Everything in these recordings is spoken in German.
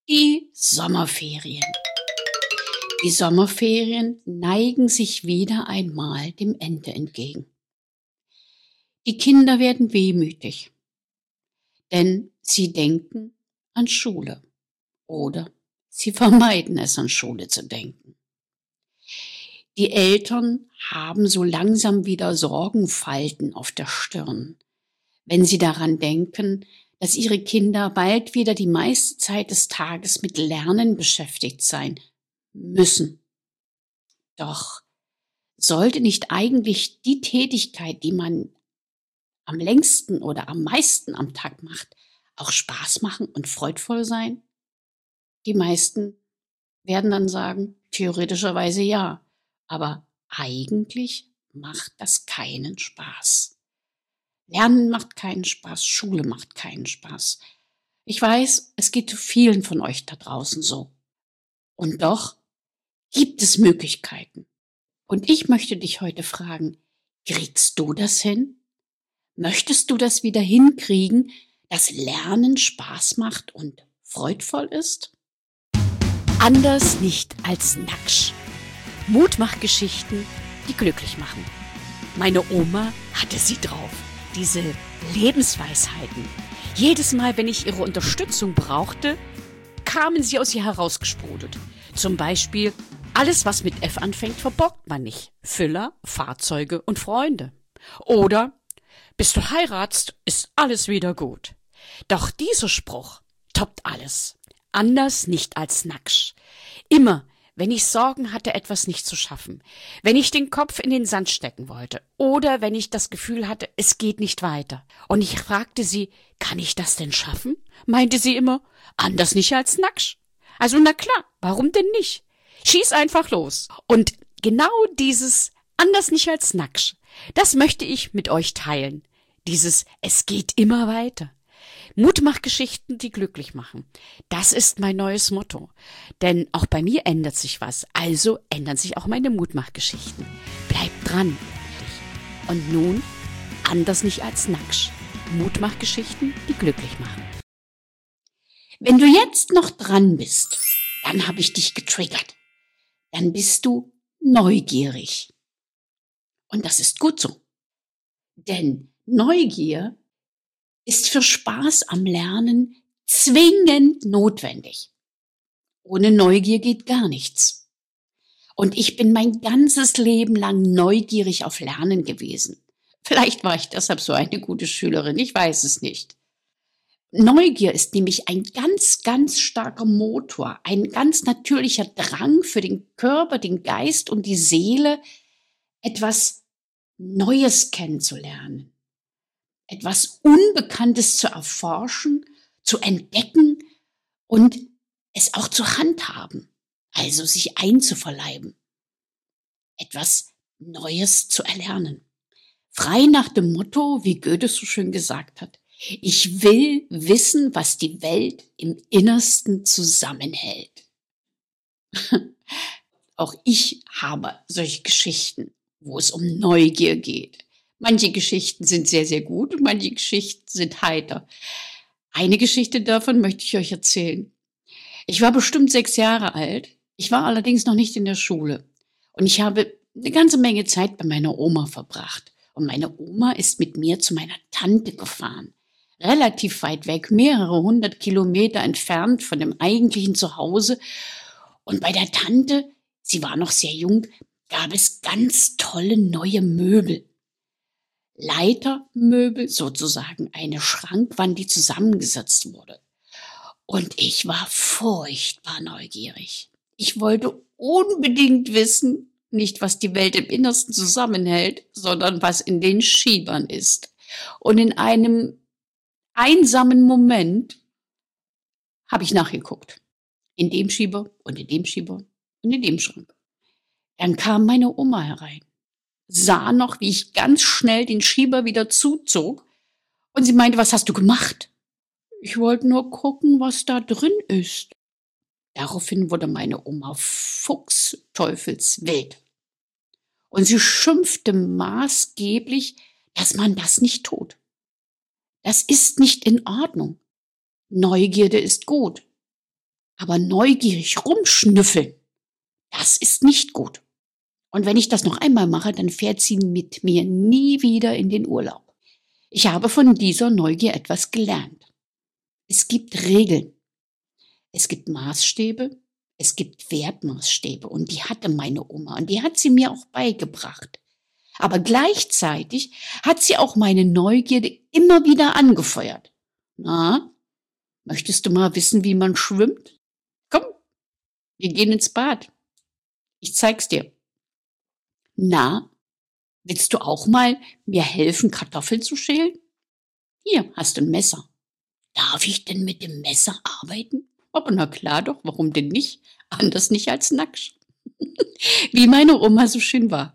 Die Sommerferien. Die Sommerferien neigen sich wieder einmal dem Ende entgegen. Die Kinder werden wehmütig, denn sie denken an Schule oder sie vermeiden es, an Schule zu denken. Die Eltern haben so langsam wieder Sorgenfalten auf der Stirn, wenn sie daran denken, dass ihre Kinder bald wieder die meiste Zeit des Tages mit Lernen beschäftigt sein müssen. Doch sollte nicht eigentlich die Tätigkeit, die man am längsten oder am meisten am Tag macht, auch Spaß machen und freudvoll sein? Die meisten werden dann sagen, theoretischerweise ja, aber eigentlich macht das keinen Spaß. Lernen macht keinen Spaß, Schule macht keinen Spaß. Ich weiß, es geht vielen von euch da draußen so. Und doch gibt es Möglichkeiten. Und ich möchte dich heute fragen, kriegst du das hin? Möchtest du das wieder hinkriegen, dass Lernen Spaß macht und freudvoll ist? Anders nicht als Naksch. Mutmachgeschichten, die glücklich machen. Meine Oma hatte sie drauf. Diese Lebensweisheiten. Jedes Mal, wenn ich ihre Unterstützung brauchte, kamen sie aus ihr herausgesprudelt. Zum Beispiel, alles, was mit F anfängt, verborgt man nicht. Füller, Fahrzeuge und Freunde. Oder, bis du heiratst, ist alles wieder gut. Doch dieser Spruch toppt alles. Anders nicht als Naksch. Immer, wenn ich Sorgen hatte, etwas nicht zu schaffen, wenn ich den Kopf in den Sand stecken wollte oder wenn ich das Gefühl hatte, es geht nicht weiter. Und ich fragte sie, kann ich das denn schaffen? Meinte sie immer, anders nicht als Naksch. Also na klar, warum denn nicht? Schieß einfach los. Und genau dieses anders nicht als Naksch, das möchte ich mit euch teilen. Dieses es geht immer weiter. Mutmachgeschichten, die glücklich machen. Das ist mein neues Motto. Denn auch bei mir ändert sich was. Also ändern sich auch meine Mutmachgeschichten. Bleibt dran. Und nun, anders nicht als Naksch. Mutmachgeschichten, die glücklich machen. Wenn du jetzt noch dran bist, dann habe ich dich getriggert. Dann bist du neugierig. Und das ist gut so. Denn Neugier ist für Spaß am Lernen zwingend notwendig. Ohne Neugier geht gar nichts. Und ich bin mein ganzes Leben lang neugierig auf Lernen gewesen. Vielleicht war ich deshalb so eine gute Schülerin, ich weiß es nicht. Neugier ist nämlich ein ganz, ganz starker Motor, ein ganz natürlicher Drang für den Körper, den Geist und die Seele, etwas Neues kennenzulernen. Etwas Unbekanntes zu erforschen, zu entdecken und es auch zu handhaben, also sich einzuverleiben. Etwas Neues zu erlernen. Frei nach dem Motto, wie Goethe so schön gesagt hat, ich will wissen, was die Welt im Innersten zusammenhält. Auch ich habe solche Geschichten, wo es um Neugier geht. Manche Geschichten sind sehr, sehr gut und manche Geschichten sind heiter. Eine Geschichte davon möchte ich euch erzählen. Ich war bestimmt 6 Jahre alt. Ich war allerdings noch nicht in der Schule. Und ich habe eine ganze Menge Zeit bei meiner Oma verbracht. Und meine Oma ist mit mir zu meiner Tante gefahren. Relativ weit weg, mehrere 100 Kilometer entfernt von dem eigentlichen Zuhause. Und bei der Tante, sie war noch sehr jung, gab es ganz tolle neue Möbel. Leitermöbel, sozusagen eine Schrankwand, die zusammengesetzt wurde. Und ich war furchtbar neugierig. Ich wollte unbedingt wissen, nicht was die Welt im Innersten zusammenhält, sondern was in den Schiebern ist. Und in einem einsamen Moment habe ich nachgeguckt. In dem Schieber und in dem Schieber und in dem Schrank. Dann kam meine Oma herein, sah noch, wie ich ganz schnell den Schieber wieder zuzog und sie meinte, was hast du gemacht? Ich wollte nur gucken, was da drin ist. Daraufhin wurde meine Oma fuchsteufelswild und sie schimpfte maßgeblich, dass man das nicht tut. Das ist nicht in Ordnung. Neugierde ist gut. Aber neugierig rumschnüffeln, das ist nicht gut. Und wenn ich das noch einmal mache, dann fährt sie mit mir nie wieder in den Urlaub. Ich habe von dieser Neugier etwas gelernt. Es gibt Regeln, es gibt Maßstäbe, es gibt Wertmaßstäbe und die hatte meine Oma und die hat sie mir auch beigebracht. Aber gleichzeitig hat sie auch meine Neugierde immer wieder angefeuert. Na, möchtest du mal wissen, wie man schwimmt? Komm, wir gehen ins Bad. Ich zeig's dir. Na, willst du auch mal mir helfen, Kartoffeln zu schälen? Hier hast du ein Messer. Darf ich denn mit dem Messer arbeiten? Aber na klar doch, warum denn nicht? Anders nicht als Nacksch. Wie meine Oma so schön war.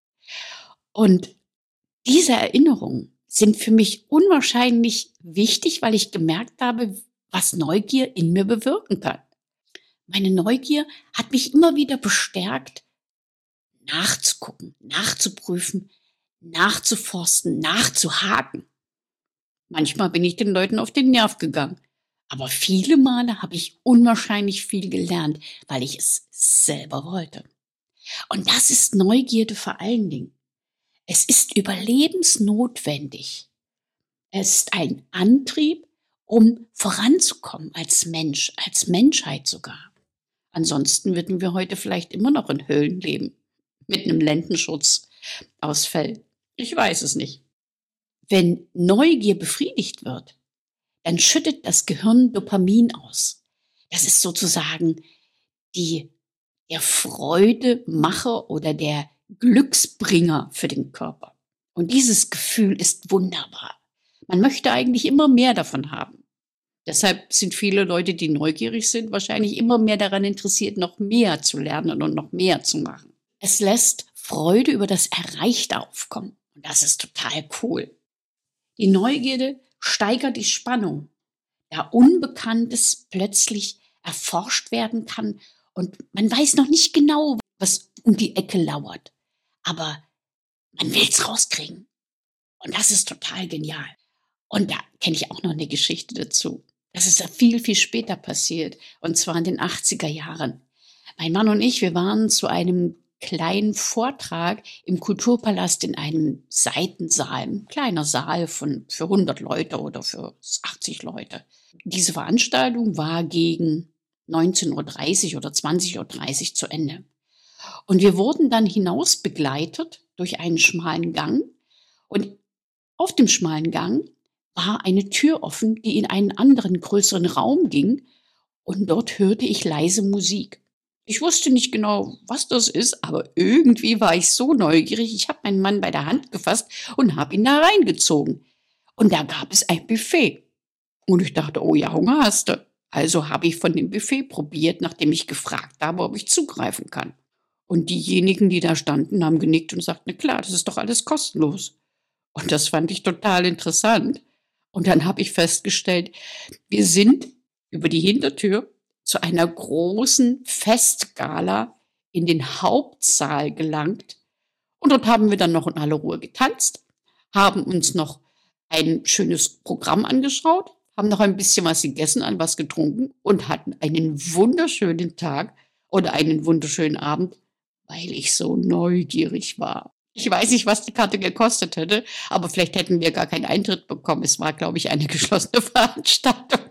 Und diese Erinnerungen sind für mich unwahrscheinlich wichtig, weil ich gemerkt habe, was Neugier in mir bewirken kann. Meine Neugier hat mich immer wieder bestärkt, nachzugucken, nachzuprüfen, nachzuforsten, nachzuhaken. Manchmal bin ich den Leuten auf den Nerv gegangen. Aber viele Male habe ich unwahrscheinlich viel gelernt, weil ich es selber wollte. Und das ist Neugierde vor allen Dingen. Es ist überlebensnotwendig. Es ist ein Antrieb, um voranzukommen als Mensch, als Menschheit sogar. Ansonsten würden wir heute vielleicht immer noch in Höhlen leben, mit einem Lendenschutzausfall. Ich weiß es nicht. Wenn Neugier befriedigt wird, dann schüttet das Gehirn Dopamin aus. Das ist sozusagen der Freudemacher oder der Glücksbringer für den Körper. Und dieses Gefühl ist wunderbar. Man möchte eigentlich immer mehr davon haben. Deshalb sind viele Leute, die neugierig sind, wahrscheinlich immer mehr daran interessiert, noch mehr zu lernen und noch mehr zu machen. Es lässt Freude über das Erreichte aufkommen. Und das ist total cool. Die Neugierde steigert die Spannung, da Unbekanntes plötzlich erforscht werden kann und man weiß noch nicht genau, was um die Ecke lauert. Aber man will es rauskriegen. Und das ist total genial. Und da kenne ich auch noch eine Geschichte dazu. Das ist ja viel, viel später passiert. Und zwar in den 80er Jahren. Mein Mann und ich, wir waren zu einem kleinen Vortrag im Kulturpalast in einem Seitensaal, ein kleiner Saal für 100 Leute oder für 80 Leute. Diese Veranstaltung war gegen 19:30 oder 20:30 zu Ende. Und wir wurden dann hinaus begleitet durch einen schmalen Gang. Und auf dem schmalen Gang war eine Tür offen, die in einen anderen, größeren Raum ging. Und dort hörte ich leise Musik. Ich wusste nicht genau, was das ist, aber irgendwie war ich so neugierig. Ich habe meinen Mann bei der Hand gefasst und habe ihn da reingezogen. Und da gab es ein Buffet. Und ich dachte, oh ja, Hunger hast du. Also habe ich von dem Buffet probiert, nachdem ich gefragt habe, ob ich zugreifen kann. Und diejenigen, die da standen, haben genickt und sagten, na klar, das ist doch alles kostenlos. Und das fand ich total interessant. Und dann habe ich festgestellt, wir sind über die Hintertür zu einer großen Festgala in den Hauptsaal gelangt. Und dort haben wir dann noch in aller Ruhe getanzt, haben uns noch ein schönes Programm angeschaut, haben noch ein bisschen was gegessen, an was getrunken und hatten einen wunderschönen Tag oder einen wunderschönen Abend, weil ich so neugierig war. Ich weiß nicht, was die Karte gekostet hätte, aber vielleicht hätten wir gar keinen Eintritt bekommen. Es war, glaube ich, eine geschlossene Veranstaltung.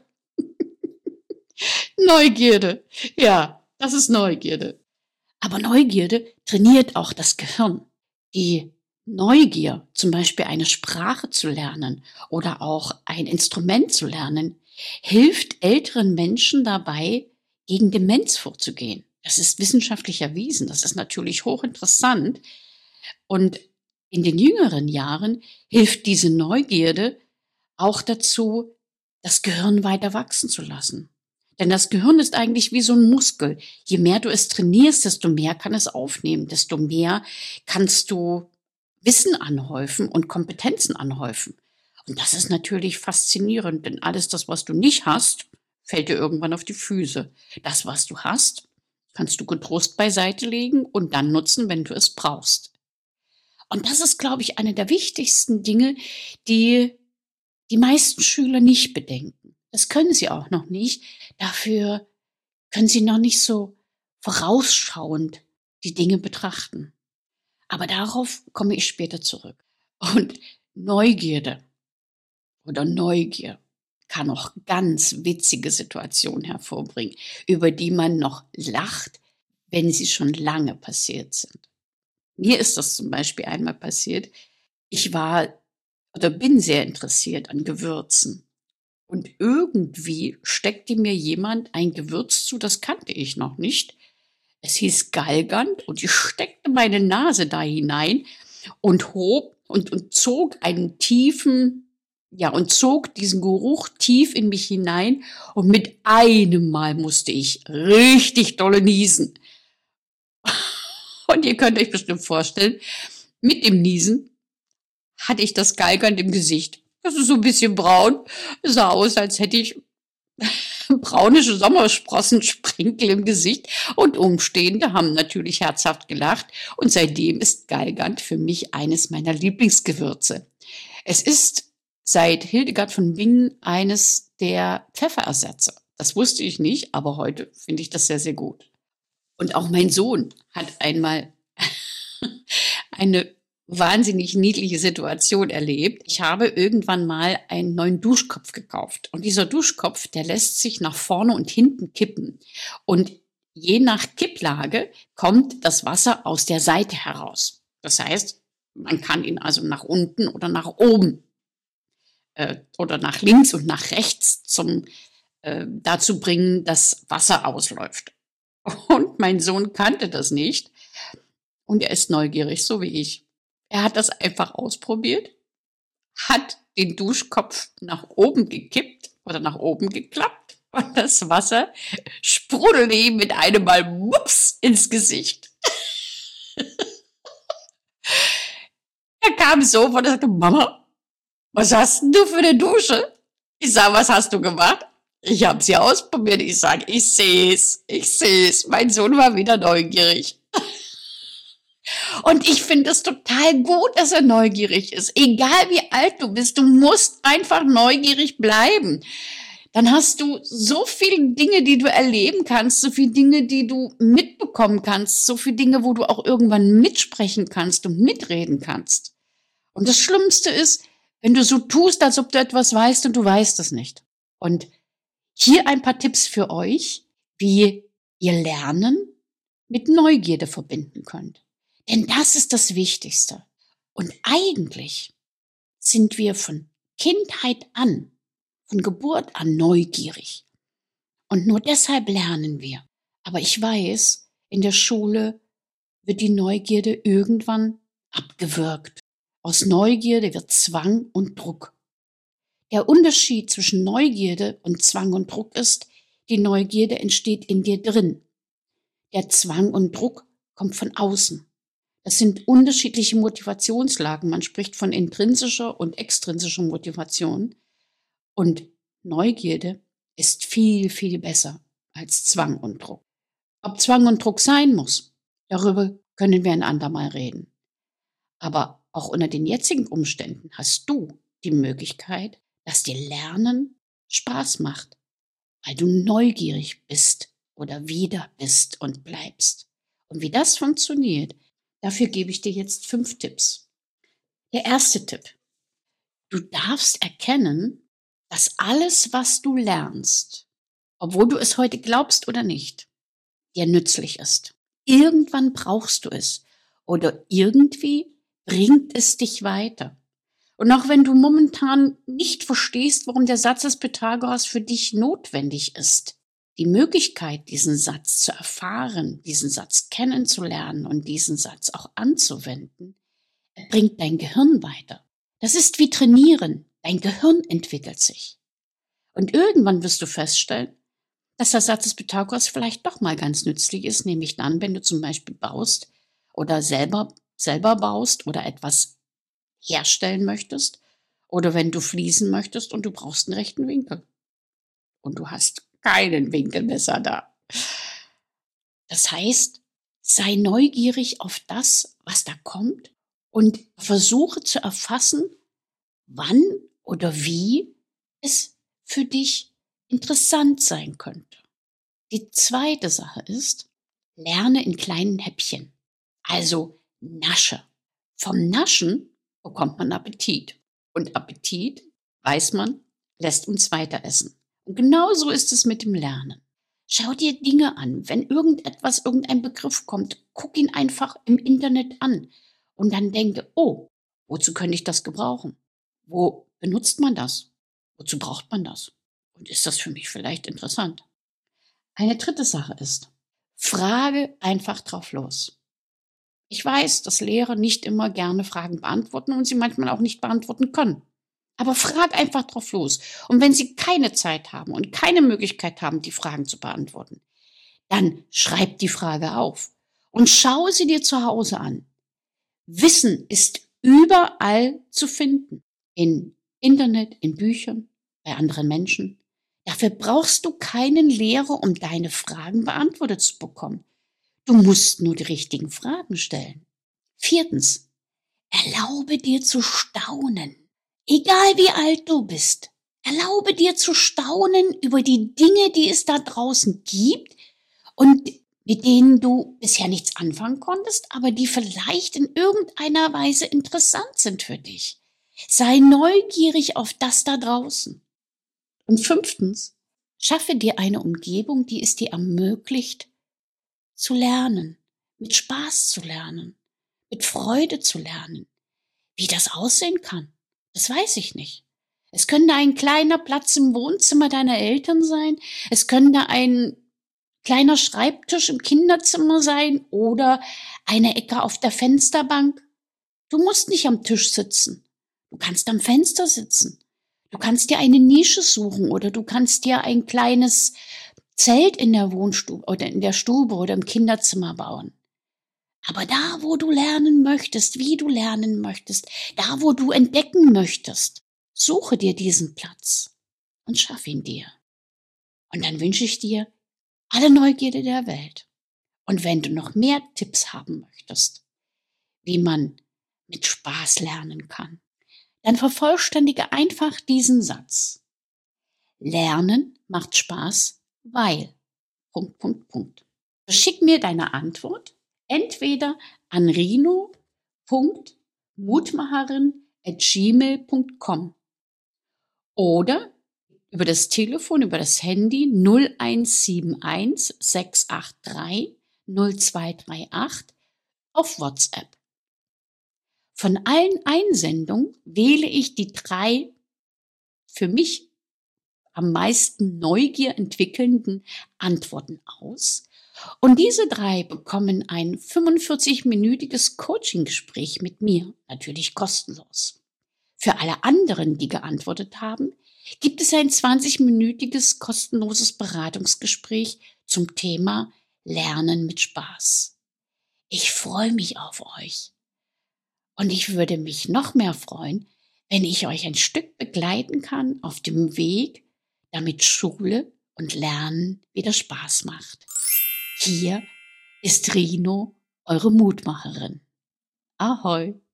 Neugierde. Ja, das ist Neugierde. Aber Neugierde trainiert auch das Gehirn. Die Neugier, zum Beispiel eine Sprache zu lernen oder auch ein Instrument zu lernen, hilft älteren Menschen dabei, gegen Demenz vorzugehen. Das ist wissenschaftlich erwiesen. Das ist natürlich hochinteressant. Und in den jüngeren Jahren hilft diese Neugierde auch dazu, das Gehirn weiter wachsen zu lassen. Denn das Gehirn ist eigentlich wie so ein Muskel. Je mehr du es trainierst, desto mehr kann es aufnehmen, desto mehr kannst du Wissen anhäufen und Kompetenzen anhäufen. Und das ist natürlich faszinierend, denn alles das, was du nicht hast, fällt dir irgendwann auf die Füße. Das, was du hast, kannst du getrost beiseite legen und dann nutzen, wenn du es brauchst. Und das ist, glaube ich, eine der wichtigsten Dinge, die die meisten Schüler nicht bedenken. Das können sie auch noch nicht. Dafür können Sie noch nicht so vorausschauend die Dinge betrachten. Aber darauf komme ich später zurück. Und Neugierde oder Neugier kann auch ganz witzige Situationen hervorbringen, über die man noch lacht, wenn sie schon lange passiert sind. Mir ist das zum Beispiel einmal passiert. Ich war oder bin sehr interessiert an Gewürzen. Und irgendwie steckte mir jemand ein Gewürz zu, das kannte ich noch nicht. Es hieß Galgant und ich steckte meine Nase da hinein und hob und zog einen tiefen, und zog diesen Geruch tief in mich hinein und mit einem Mal musste ich richtig dolle niesen. Und ihr könnt euch bestimmt vorstellen, mit dem Niesen hatte ich das Galgant im Gesicht. Das ist so ein bisschen braun, sah aus, als hätte ich braunische Sommersprossen-Sprenkel im Gesicht und Umstehende haben natürlich herzhaft gelacht und seitdem ist Galgant für mich eines meiner Lieblingsgewürze. Es ist seit Hildegard von Bingen eines der Pfefferersätze. Das wusste ich nicht, aber heute finde ich das sehr, sehr gut. Und auch mein Sohn hat einmal eine wahnsinnig niedliche Situation erlebt. Ich habe irgendwann mal einen neuen Duschkopf gekauft. Und dieser Duschkopf, der lässt sich nach vorne und hinten kippen. Und je nach Kipplage kommt das Wasser aus der Seite heraus. Das heißt, man kann ihn also nach unten oder nach oben oder nach links und nach rechts dazu bringen, dass Wasser ausläuft. Und mein Sohn kannte das nicht. Und er ist neugierig, so wie ich. Er hat das einfach ausprobiert, hat den Duschkopf nach oben gekippt oder nach oben geklappt und das Wasser sprudelte ihm mit einem Mal wups ins Gesicht. Er kam sofort und sagte, Mama, was hast denn du für eine Dusche? Ich sage, was hast du gemacht? Ich habe sie ausprobiert. Ich sage, ich sehe es. Mein Sohn war wieder neugierig. Und ich finde es total gut, dass er neugierig ist. Egal wie alt du bist, du musst einfach neugierig bleiben. Dann hast du so viele Dinge, die du erleben kannst, so viele Dinge, die du mitbekommen kannst, so viele Dinge, wo du auch irgendwann mitsprechen kannst und mitreden kannst. Und das Schlimmste ist, wenn du so tust, als ob du etwas weißt und du weißt es nicht. Und hier ein paar Tipps für euch, wie ihr Lernen mit Neugierde verbinden könnt. Denn das ist das Wichtigste. Und eigentlich sind wir von Kindheit an, von Geburt an neugierig. Und nur deshalb lernen wir. Aber ich weiß, in der Schule wird die Neugierde irgendwann abgewürgt. Aus Neugierde wird Zwang und Druck. Der Unterschied zwischen Neugierde und Zwang und Druck ist, die Neugierde entsteht in dir drin. Der Zwang und Druck kommt von außen. Das sind unterschiedliche Motivationslagen. Man spricht von intrinsischer und extrinsischer Motivation. Und Neugierde ist viel, viel besser als Zwang und Druck. Ob Zwang und Druck sein muss, darüber können wir ein andermal reden. Aber auch unter den jetzigen Umständen hast du die Möglichkeit, dass dir Lernen Spaß macht, weil du neugierig bist oder wieder bist und bleibst. Und wie das funktioniert, dafür gebe ich dir jetzt 5 Tipps. Der erste Tipp. Du darfst erkennen, dass alles, was du lernst, obwohl du es heute glaubst oder nicht, dir nützlich ist. Irgendwann brauchst du es oder irgendwie bringt es dich weiter. Und auch wenn du momentan nicht verstehst, warum der Satz des Pythagoras für dich notwendig ist, die Möglichkeit, diesen Satz zu erfahren, diesen Satz kennenzulernen und diesen Satz auch anzuwenden, bringt dein Gehirn weiter. Das ist wie Trainieren. Dein Gehirn entwickelt sich. Und irgendwann wirst du feststellen, dass der Satz des Pythagoras vielleicht doch mal ganz nützlich ist, nämlich dann, wenn du zum Beispiel baust oder selber baust oder etwas herstellen möchtest oder wenn du fließen möchtest und du brauchst einen rechten Winkel. Und du hast keinen Winkelmesser da. Das heißt, sei neugierig auf das, was da kommt und versuche zu erfassen, wann oder wie es für dich interessant sein könnte. Die zweite Sache ist, lerne in kleinen Häppchen. Also nasche. Vom Naschen bekommt man Appetit. Und Appetit, weiß man, lässt uns weiter essen. Und genauso ist es mit dem Lernen. Schau dir Dinge an. Wenn irgendein Begriff kommt, guck ihn einfach im Internet an. Und dann denke, oh, wozu könnte ich das gebrauchen? Wo benutzt man das? Wozu braucht man das? Und ist das für mich vielleicht interessant? Eine dritte Sache ist, frage einfach drauf los. Ich weiß, dass Lehrer nicht immer gerne Fragen beantworten und sie manchmal auch nicht beantworten können. Aber frag einfach drauf los. Und wenn sie keine Zeit haben und keine Möglichkeit haben, die Fragen zu beantworten, dann schreib die Frage auf und schau sie dir zu Hause an. Wissen ist überall zu finden. In Internet, in Büchern, bei anderen Menschen. Dafür brauchst du keinen Lehrer, um deine Fragen beantwortet zu bekommen. Du musst nur die richtigen Fragen stellen. 4. Erlaube dir zu staunen. Egal wie alt du bist, erlaube dir zu staunen über die Dinge, die es da draußen gibt und mit denen du bisher nichts anfangen konntest, aber die vielleicht in irgendeiner Weise interessant sind für dich. Sei neugierig auf das da draußen. Und 5. Schaffe dir eine Umgebung, die es dir ermöglicht, zu lernen, mit Spaß zu lernen, mit Freude zu lernen. Wie das aussehen kann, das weiß ich nicht. Es könnte ein kleiner Platz im Wohnzimmer deiner Eltern sein, es könnte ein kleiner Schreibtisch im Kinderzimmer sein oder eine Ecke auf der Fensterbank. Du musst nicht am Tisch sitzen, du kannst am Fenster sitzen. Du kannst dir eine Nische suchen oder du kannst dir ein kleines Zelt in der Wohnstube oder in der Stube oder im Kinderzimmer bauen. Aber da, wo du lernen möchtest, wie du lernen möchtest, da, wo du entdecken möchtest, suche dir diesen Platz und schaff ihn dir. Und dann wünsche ich dir alle Neugierde der Welt. Und wenn du noch mehr Tipps haben möchtest, wie man mit Spaß lernen kann, dann vervollständige einfach diesen Satz. Lernen macht Spaß, weil... Schick mir deine Antwort entweder an rino.mutmacherin@gmail.com oder über das Telefon, über das Handy 0171 683 0238 auf WhatsApp. Von allen Einsendungen wähle ich die 3 für mich am meisten Neugier entwickelnden Antworten aus. Und diese 3 bekommen ein 45-minütiges Coaching-Gespräch mit mir, natürlich kostenlos. Für alle anderen, die geantwortet haben, gibt es ein 20-minütiges kostenloses Beratungsgespräch zum Thema Lernen mit Spaß. Ich freue mich auf euch. Und ich würde mich noch mehr freuen, wenn ich euch ein Stück begleiten kann auf dem Weg, damit Schule und Lernen wieder Spaß macht. Hier ist Rino, eure Mutmacherin. Ahoi!